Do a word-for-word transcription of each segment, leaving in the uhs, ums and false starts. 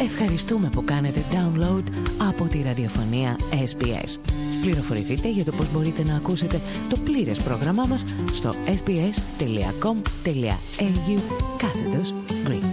Ευχαριστούμε που κάνετε download από τη ραδιοφωνία ες μπι ες. Πληροφορηθείτε για το πώς μπορείτε να ακούσετε το πλήρες πρόγραμμά μας στο sbs.com.au κάθετος Greek.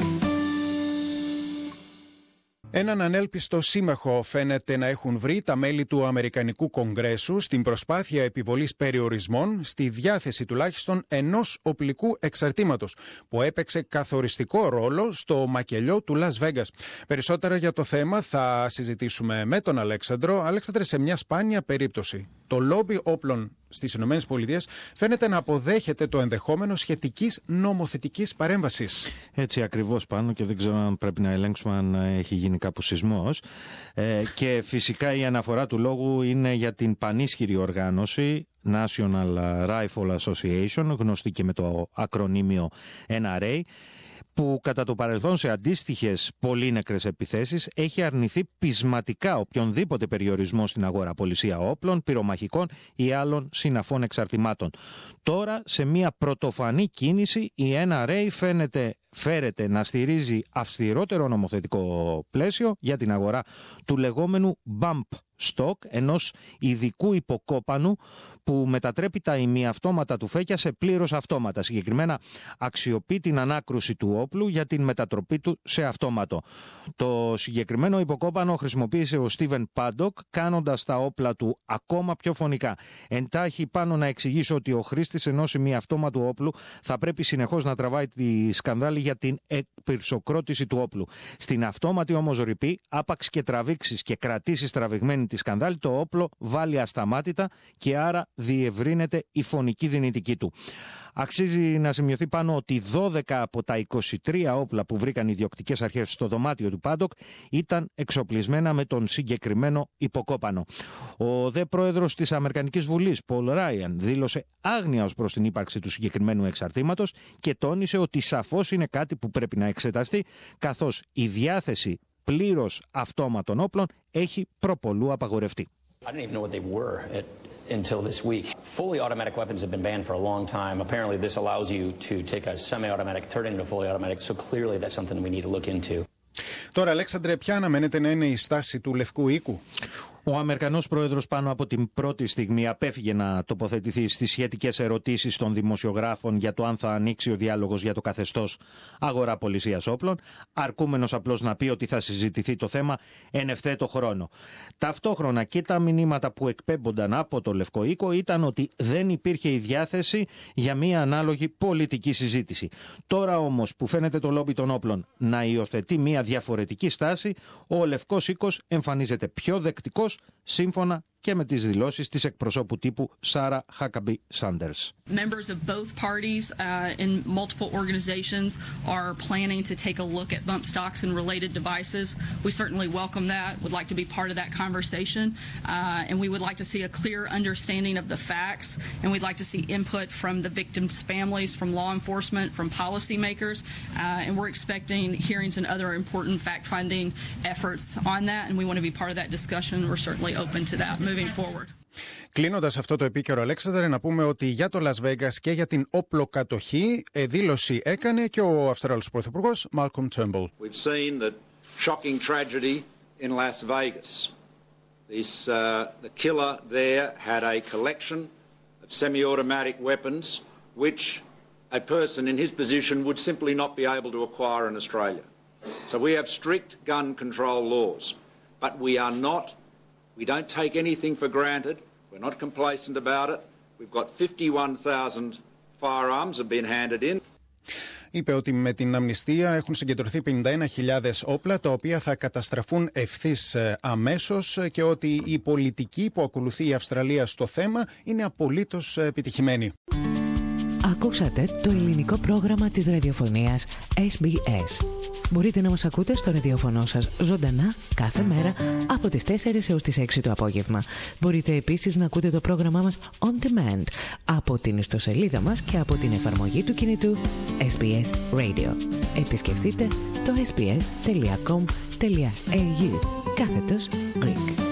Έναν ανέλπιστο σύμμαχο φαίνεται να έχουν βρει τα μέλη του Αμερικανικού Κογκρέσου στην προσπάθεια επιβολής περιορισμών στη διάθεση τουλάχιστον ενός οπλικού εξαρτήματος που έπαιξε καθοριστικό ρόλο στο μακελιό του Λας Βέγκας. Περισσότερα για το θέμα θα συζητήσουμε με τον Αλέξανδρο. Αλέξανδρε, σε μια σπάνια περίπτωση, το λόμπι όπλων στις ΗΠΑ φαίνεται να αποδέχεται το ενδεχόμενο σχετικής νομοθετικής παρέμβασης. Έτσι ακριβώς, πάνω, και δεν ξέρω αν πρέπει να ελέγξουμε αν έχει γίνει κάπου σεισμός. Ε, και φυσικά η αναφορά του λόγου είναι για την πανίσχυρη οργάνωση National Rifle Association, γνωστή και με το ακρονίμιο εν αρ έι, που κατά το παρελθόν σε αντίστοιχες πολύνεκρες επιθέσεις έχει αρνηθεί πεισματικά οποιονδήποτε περιορισμό στην αγοραπολισία όπλων, πυρομαχικών ή άλλων συναφών εξαρτημάτων. Τώρα, σε μια πρωτοφανή κίνηση, η εν αρ έι φαίνεται φέρεται να στηρίζει αυστηρότερο νομοθετικό πλαίσιο για την αγορά του λεγόμενου bump stock, ενός ειδικού υποκόπανου που μετατρέπει τα ημιαυτόματα του φέκια σε πλήρως αυτόματα. Συγκεκριμένα αξιοποιεί την ανάκρουση του όπλου για την μετατροπή του σε αυτόματο. Το συγκεκριμένο υποκόπανο χρησιμοποίησε ο Στίβεν Πάντοκ, κάνοντας τα όπλα του ακόμα πιο φωνικά. Εντάχει, πάνω να εξηγήσω ότι ο χρήστης ενός ημιαυτόματου όπλου θα πρέπει συνεχώς να τραβάει τη σκανδάλη για την εκπυρσοκρότηση του όπλου. Στην αυτόματη όμως ρηπή, άπαξ και τραβήξεις και κρατήσεις τραβηγμένη τη σκανδάλη, το όπλο βάλει ασταμάτητα και άρα διευρύνεται η φωνική δυνητική του. Αξίζει να σημειωθεί πάνω ότι δώδεκα από τα είκοσι τρία όπλα που βρήκαν οι ιδιοκτικές αρχές στο δωμάτιο του Πάντοκ ήταν εξοπλισμένα με τον συγκεκριμένο υποκόπανο. Ο δε πρόεδρος της Αμερικανικής Βουλής, Πολ Ράιαν, δήλωσε άγνοια ως προς την ύπαρξη του συγκεκριμένου εξαρτήματος και τόνισε ότι σαφώς είναι κάτι που πρέπει να εξεταστεί, καθώς η διάθεση πλήρως αυτόματων όπλων έχει προπολού απαγορευτεί. I didn't even know what they were at, until this week. Fully automatic weapons have been banned for a long time. Apparently this allows you to take a semi-automatic, turn it into fully automatic. So clearly that's something we need to look into. Τώρα, Αλέξανδρε, ποια αναμένεται να είναι η στάση του Λευκού Οίκου? Ο Αμερικανός πρόεδρος πάνω από την πρώτη στιγμή απέφυγε να τοποθετηθεί στις σχετικές ερωτήσεις των δημοσιογράφων για το αν θα ανοίξει ο διάλογος για το καθεστώς αγοραπολισίας όπλων, αρκούμενος απλώς να πει ότι θα συζητηθεί το θέμα εν ευθέτω χρόνο. Ταυτόχρονα και τα μηνύματα που εκπέμπονταν από το Λευκό Οίκο ήταν ότι δεν υπήρχε η διάθεση για μια ανάλογη πολιτική συζήτηση. Τώρα όμως που φαίνεται το λόμπι των όπλων να υιοθετεί μια διαφορετική στάση, ο Λευκός Οίκος εμφανίζεται πιο δεκτικός, σύμφωνα και με τις δηλώσεις της εκπροσώπου τύπου Σάρα Χάκαμπι Σάντερς. Members of both parties uh, in multiple organizations are planning to take a look at bump stocks and related devices. We certainly welcome that, would like to be part of that conversation, uh, and we would like to see a clear understanding of the facts, and we'd like to see input from the victims' families, from law enforcement, from policymakers, uh, and we're expecting hearings and other important fact-finding efforts on that, and we want to be part of that discussion. We're certainly open to that moving forward. Κλείνοντας αυτό το επίκαιρο, Αλέξανδρε, να πούμε ότι για το Las Vegas και για την όπλοκατοχή δήλωση έκανε και ο Αυστραλός Πρωθυπουργός Malcolm Turnbull. We've seen the shocking tragedy in Las Vegas. This, uh, the killer there had a collection of semi-automatic weapons which a person in his position would simply not be able to acquire in Australia. So we have strict gun control laws, but we are not We don't take anything for granted. We're not complacent about it. We've got fifty-one thousand firearms have been handed in. Είπε ότι με την αμνηστία έχουν συγκεντρωθεί πενήντα ένα χιλιάδες όπλα, τα οποία θα καταστραφούν ευθύς αμέσως, και ότι η πολιτική που ακολουθεί η Αυστραλία στο θέμα είναι απολύτως επιτυχημένη. Ακούσατε το ελληνικό πρόγραμμα της ραδιοφωνίας ες μπι ες. Μπορείτε να μας ακούτε στο ραδιοφωνό σας ζωντανά κάθε μέρα από τις τέσσερις έως τις έξι το απόγευμα. Μπορείτε επίσης να ακούτε το πρόγραμμά μας on demand από την ιστοσελίδα μας και από την εφαρμογή του κινητού ες μπι ες Radio. Επισκεφτείτε το ες μπι ες τελεία κομ τελεία έι γιου κάθετος Greek.